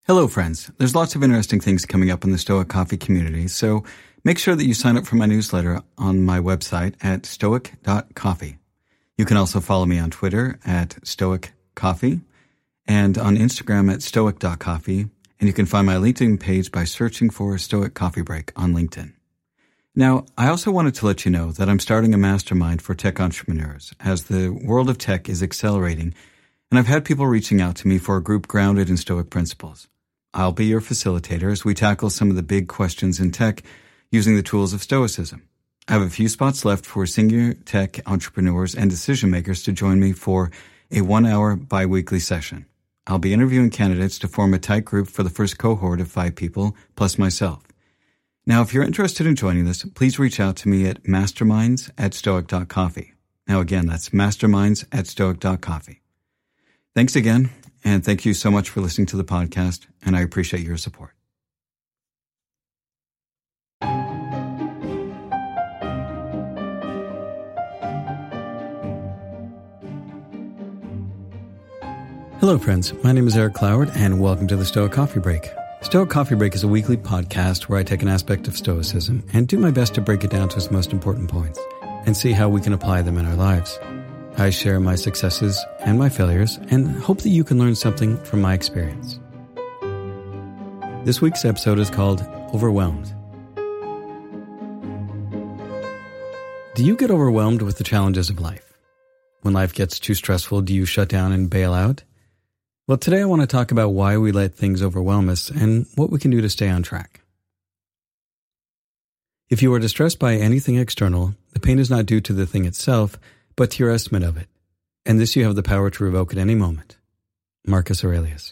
Hello, friends. There's lots of interesting things coming up in the Stoic Coffee community, so make sure that you sign up for my newsletter on my website at stoic.coffee. You can also follow me on Twitter at stoiccoffee and on Instagram at stoic.coffee, and you can find my LinkedIn page by searching for Stoic Coffee Break on LinkedIn. Now, I also wanted to let you know that I'm starting a mastermind for tech entrepreneurs as the world of tech is accelerating, and I've had people reaching out to me for a group grounded in Stoic principles. I'll be your facilitator as we tackle some of the big questions in tech using the tools of Stoicism. I have a few spots left for senior tech entrepreneurs and decision makers to join me for a 1-hour bi-weekly session. I'll be interviewing candidates to form a tight group for the first cohort of 5 people, plus myself. Now, if you're interested in joining this, please reach out to me at masterminds@stoic.coffee. Now, again, that's masterminds@stoic.coffee. Thanks again, and thank you so much for listening to the podcast, and I appreciate your support. Hello, friends. My name is Eric Cloward, and welcome to the Stoic Coffee Break. Stoic Coffee Break is a weekly podcast where I take an aspect of Stoicism and do my best to break it down to its most important points and see how we can apply them in our lives. I share my successes and my failures and hope that you can learn something from my experience. This week's episode is called Overwhelmed. Do you get overwhelmed with the challenges of life? When life gets too stressful, do you shut down and bail out? Well, today I want to talk about why we let things overwhelm us and what we can do to stay on track. If you are distressed by anything external, the pain is not due to the thing itself, but to your estimate of it. And this you have the power to revoke at any moment. Marcus Aurelius.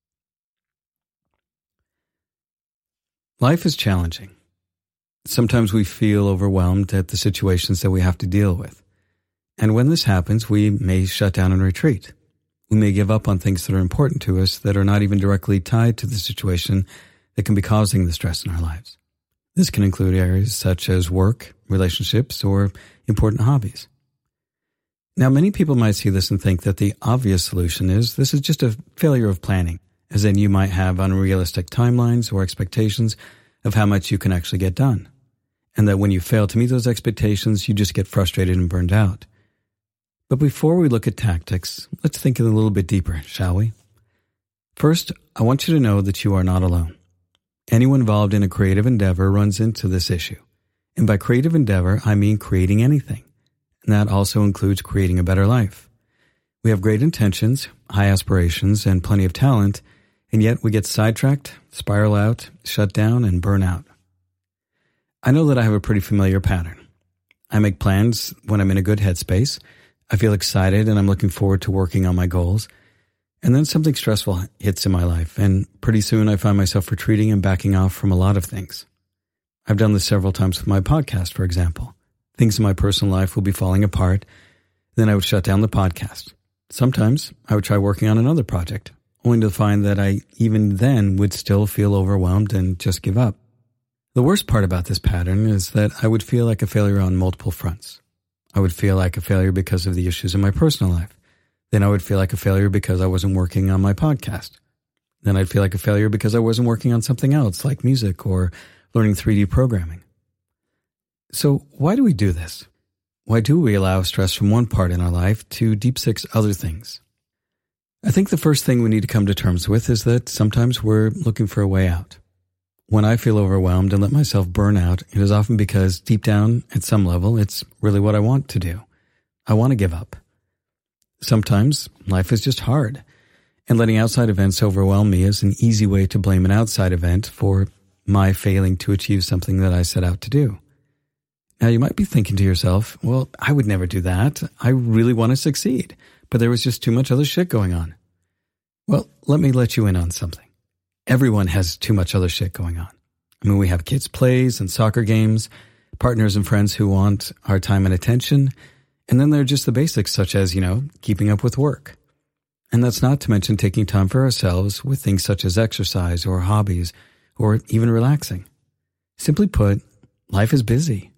Life is challenging. Sometimes we feel overwhelmed at the situations that we have to deal with. And when this happens, we may shut down and retreat. We may give up on things that are important to us that are not even directly tied to the situation that can be causing the stress in our lives. This can include areas such as work, relationships, or important hobbies. Now, many people might see this and think that the obvious solution is this is just a failure of planning, as in you might have unrealistic timelines or expectations of how much you can actually get done, and that when you fail to meet those expectations, you just get frustrated and burned out. But before we look at tactics, let's think a little bit deeper, shall we? First, I want you to know that you are not alone. Anyone involved in a creative endeavor runs into this issue. And by creative endeavor, I mean creating anything. And that also includes creating a better life. We have great intentions, high aspirations, and plenty of talent, and yet we get sidetracked, spiral out, shut down, and burn out. I know that I have a pretty familiar pattern. I make plans when I'm in a good headspace. I feel excited and I'm looking forward to working on my goals. And then something stressful hits in my life, and pretty soon I find myself retreating and backing off from a lot of things. I've done this several times with my podcast, for example. Things in my personal life will be falling apart. Then I would shut down the podcast. Sometimes I would try working on another project, only to find that I even then would still feel overwhelmed and just give up. The worst part about this pattern is that I would feel like a failure on multiple fronts. I would feel like a failure because of the issues in my personal life. Then I would feel like a failure because I wasn't working on my podcast. Then I'd feel like a failure because I wasn't working on something else like music or learning 3D programming. So why do we do this? Why do we allow stress from one part in our life to deep six other things? I think the first thing we need to come to terms with is that sometimes we're looking for a way out. When I feel overwhelmed and let myself burn out, it is often because deep down, at some level, it's really what I want to do. I want to give up. Sometimes life is just hard, and letting outside events overwhelm me is an easy way to blame an outside event for my failing to achieve something that I set out to do. Now, you might be thinking to yourself, well, I would never do that. I really want to succeed, but there was just too much other shit going on. Well, let me let you in on something. Everyone has too much other shit going on. I mean, we have kids' plays and soccer games, partners and friends who want our time and attention, and then there are just the basics such as, keeping up with work. And that's not to mention taking time for ourselves with things such as exercise or hobbies or even relaxing. Simply put, life is busy.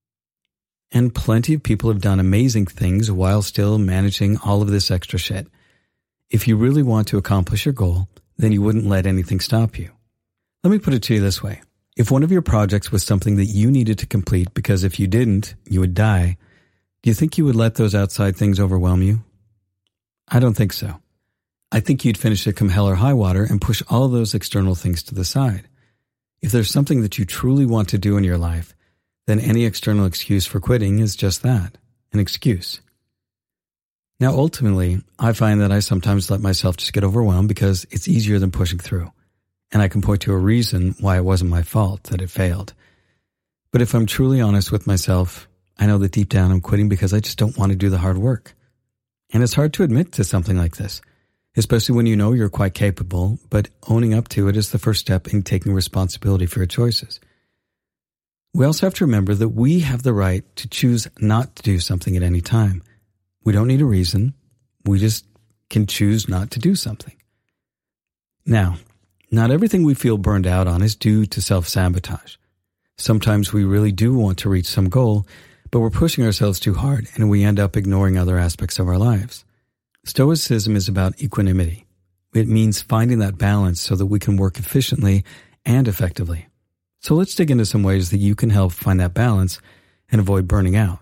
And plenty of people have done amazing things while still managing all of this extra shit. If you really want to accomplish your goal, then you wouldn't let anything stop you. Let me put it to you this way. If one of your projects was something that you needed to complete because if you didn't, you would die, do you think you would let those outside things overwhelm you? I don't think so. I think you'd finish it come hell or high water and push all of those external things to the side. If there's something that you truly want to do in your life, then any external excuse for quitting is just that, an excuse. Now, ultimately, I find that I sometimes let myself just get overwhelmed because it's easier than pushing through. And I can point to a reason why it wasn't my fault that it failed. But if I'm truly honest with myself, I know that deep down I'm quitting because I just don't want to do the hard work. And it's hard to admit to something like this, especially when you know you're quite capable, but owning up to it is the first step in taking responsibility for your choices. We also have to remember that we have the right to choose not to do something at any time. We don't need a reason. We just can choose not to do something. Now, not everything we feel burned out on is due to self-sabotage. Sometimes we really do want to reach some goal, but we're pushing ourselves too hard and we end up ignoring other aspects of our lives. Stoicism is about equanimity. It means finding that balance so that we can work efficiently and effectively. So let's dig into some ways that you can help find that balance and avoid burning out.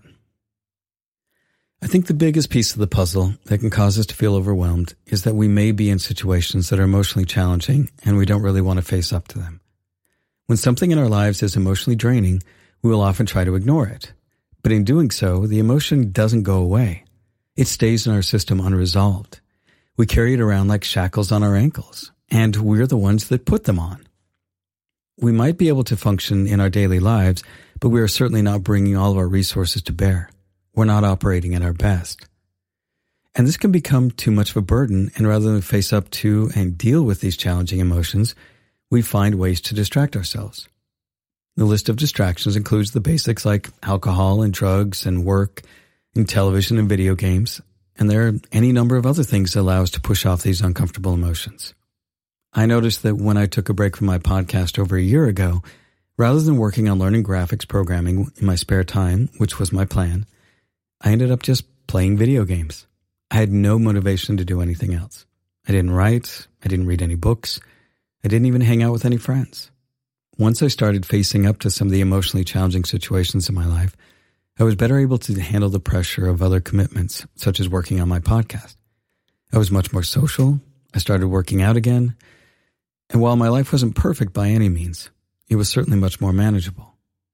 I think the biggest piece of the puzzle that can cause us to feel overwhelmed is that we may be in situations that are emotionally challenging and we don't really want to face up to them. When something in our lives is emotionally draining, we will often try to ignore it. But in doing so, the emotion doesn't go away. It stays in our system unresolved. We carry it around like shackles on our ankles, and we're the ones that put them on. We might be able to function in our daily lives, but we are certainly not bringing all of our resources to bear. We're not operating at our best. And this can become too much of a burden, and rather than face up to and deal with these challenging emotions, we find ways to distract ourselves. The list of distractions includes the basics like alcohol and drugs and work and television and video games, and there are any number of other things that allow us to push off these uncomfortable emotions. I noticed that when I took a break from my podcast over a year ago, rather than working on learning graphics programming in my spare time, which was my plan, I ended up just playing video games. I had no motivation to do anything else. I didn't write, I didn't read any books, I didn't even hang out with any friends. Once I started facing up to some of the emotionally challenging situations in my life, I was better able to handle the pressure of other commitments, such as working on my podcast. I was much more social, I started working out again, and while my life wasn't perfect by any means, it was certainly much more manageable.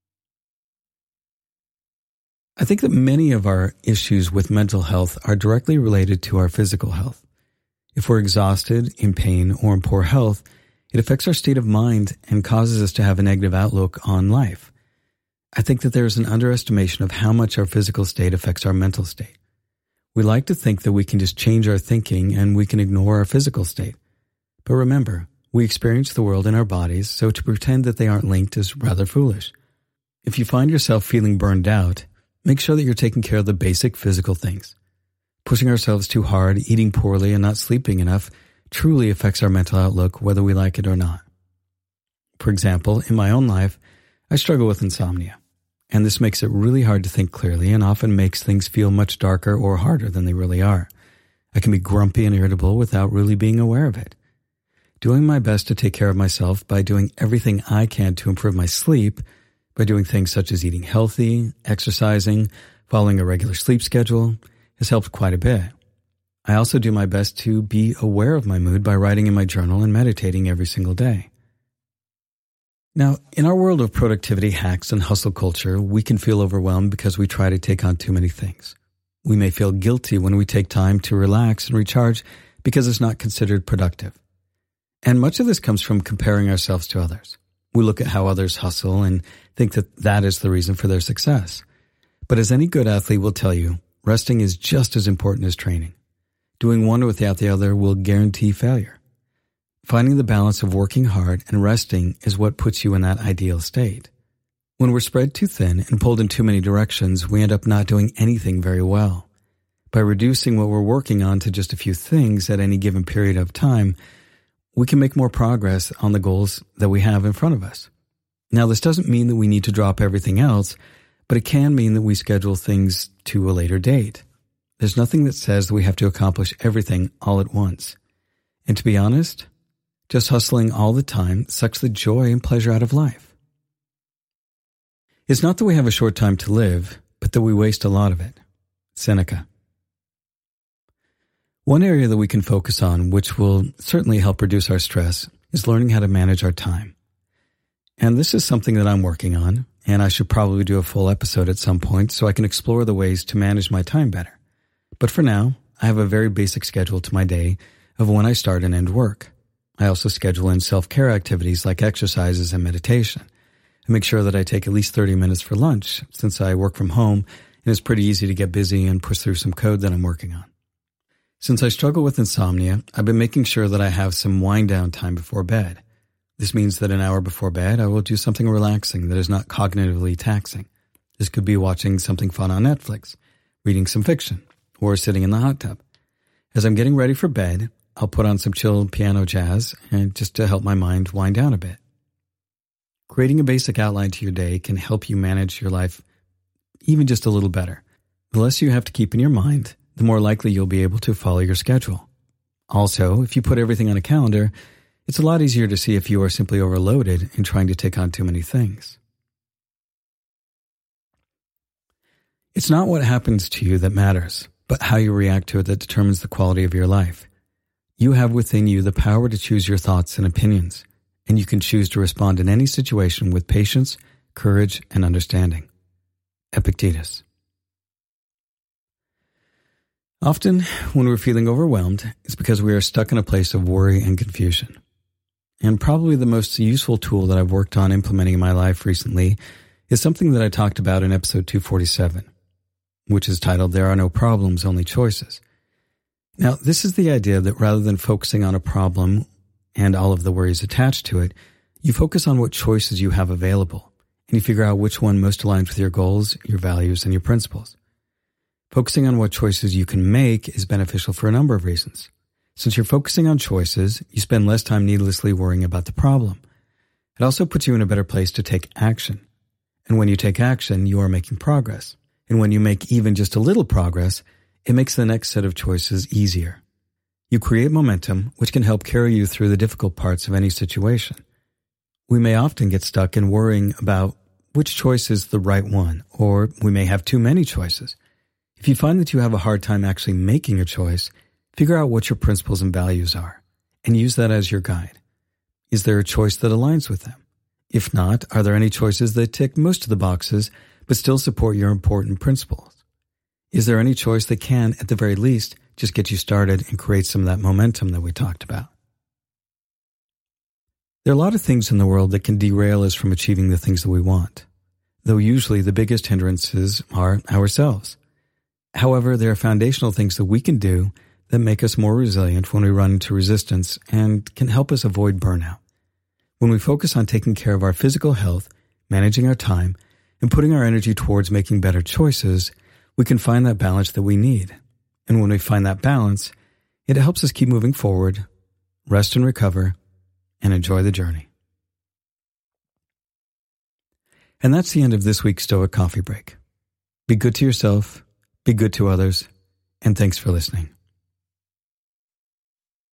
I think that many of our issues with mental health are directly related to our physical health. If we're exhausted, in pain, or in poor health, it affects our state of mind and causes us to have a negative outlook on life. I think that there is an underestimation of how much our physical state affects our mental state. We like to think that we can just change our thinking and we can ignore our physical state. But remember, we experience the world in our bodies, so to pretend that they aren't linked is rather foolish. If you find yourself feeling burned out, make sure that you're taking care of the basic physical things. Pushing ourselves too hard, eating poorly, and not sleeping enough truly affects our mental outlook whether we like it or not. For example, in my own life, I struggle with insomnia, and this makes it really hard to think clearly and often makes things feel much darker or harder than they really are. I can be grumpy and irritable without really being aware of it. Doing my best to take care of myself by doing everything I can to improve my sleep, by doing things such as eating healthy, exercising, following a regular sleep schedule, has helped quite a bit. I also do my best to be aware of my mood by writing in my journal and meditating every single day. Now, in our world of productivity hacks and hustle culture, we can feel overwhelmed because we try to take on too many things. We may feel guilty when we take time to relax and recharge because it's not considered productive. And much of this comes from comparing ourselves to others. We look at how others hustle and think that that is the reason for their success. But as any good athlete will tell you, resting is just as important as training. Doing one without the other will guarantee failure. Finding the balance of working hard and resting is what puts you in that ideal state. When we're spread too thin and pulled in too many directions, we end up not doing anything very well. By reducing what we're working on to just a few things at any given period of time, we can make more progress on the goals that we have in front of us. Now, this doesn't mean that we need to drop everything else, but it can mean that we schedule things to a later date. There's nothing that says that we have to accomplish everything all at once. And to be honest, Just hustling all the time sucks the joy and pleasure out of life. It's not that we have a short time to live, but that we waste a lot of it. Seneca. One area that we can focus on, which will certainly help reduce our stress, is learning how to manage our time. And this is something that I'm working on, and I should probably do a full episode at some point so I can explore the ways to manage my time better. But for now, I have a very basic schedule to my day of when I start and end work. I also schedule in self-care activities like exercises and meditation. I make sure that I take at least 30 minutes for lunch, since I work from home and it's pretty easy to get busy and push through some code that I'm working on. Since I struggle with insomnia, I've been making sure that I have some wind-down time before bed. This means that an hour before bed, I will do something relaxing that is not cognitively taxing. This could be watching something fun on Netflix, reading some fiction, or sitting in the hot tub. As I'm getting ready for bed, I'll put on some chill piano jazz and just to help my mind wind down a bit. Creating a basic outline to your day can help you manage your life even just a little better. The less you have to keep in your mind, the more likely you'll be able to follow your schedule. Also, if you put everything on a calendar, it's a lot easier to see if you are simply overloaded in trying to take on too many things. It's not what happens to you that matters, but how you react to it that determines the quality of your life. You have within you the power to choose your thoughts and opinions, and you can choose to respond in any situation with patience, courage, and understanding. Epictetus. Often, when we're feeling overwhelmed, it's because we are stuck in a place of worry and confusion. And probably the most useful tool that I've worked on implementing in my life recently is something that I talked about in episode 247, which is titled, There Are No Problems, Only Choices. Now, this is the idea that rather than focusing on a problem and all of the worries attached to it, you focus on what choices you have available, and you figure out which one most aligns with your goals, your values, and your principles. Focusing on what choices you can make is beneficial for a number of reasons. Since you're focusing on choices, you spend less time needlessly worrying about the problem. It also puts you in a better place to take action. And when you take action, you are making progress. And when you make even just a little progress, it makes the next set of choices easier. You create momentum, which can help carry you through the difficult parts of any situation. We may often get stuck in worrying about which choice is the right one, or we may have too many choices. If you find that you have a hard time actually making a choice, figure out what your principles and values are, and use that as your guide. Is there a choice that aligns with them? If not, are there any choices that tick most of the boxes, but still support your important principles? Is there any choice that can, at the very least, just get you started and create some of that momentum that we talked about? There are a lot of things in the world that can derail us from achieving the things that we want, though usually the biggest hindrances are ourselves. However, there are foundational things that we can do that make us more resilient when we run into resistance and can help us avoid burnout. When we focus on taking care of our physical health, managing our time, and putting our energy towards making better choices, we can find that balance that we need. And when we find that balance, it helps us keep moving forward, rest and recover, and enjoy the journey. And that's the end of this week's Stoic Coffee Break. Be good to yourself, be good to others, and thanks for listening.